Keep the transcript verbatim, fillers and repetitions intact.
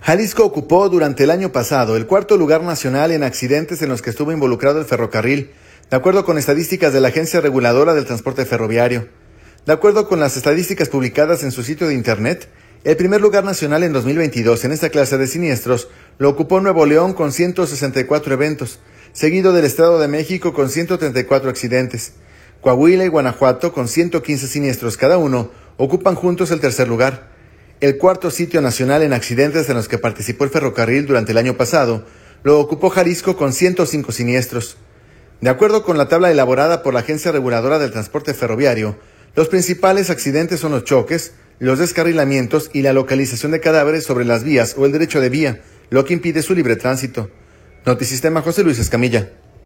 Jalisco ocupó durante el año pasado el cuarto lugar nacional en accidentes en los que estuvo involucrado el ferrocarril, de acuerdo con estadísticas de la Agencia Reguladora del Transporte Ferroviario. De acuerdo con las estadísticas publicadas en su sitio de internet, el primer lugar nacional en dos mil veintidós en esta clase de siniestros lo ocupó Nuevo León con ciento sesenta y cuatro eventos, seguido del Estado de México con ciento treinta y cuatro accidentes. Coahuila y Guanajuato, con ciento quince siniestros cada uno, ocupan juntos el tercer lugar. El cuarto sitio nacional en accidentes en los que participó el ferrocarril durante el año pasado lo ocupó Jalisco con ciento cinco siniestros. De acuerdo con la tabla elaborada por la Agencia Reguladora del Transporte Ferroviario, los principales accidentes son los choques, los descarrilamientos y la localización de cadáveres sobre las vías o el derecho de vía, lo que impide su libre tránsito. Notisistema, José Luis Escamilla.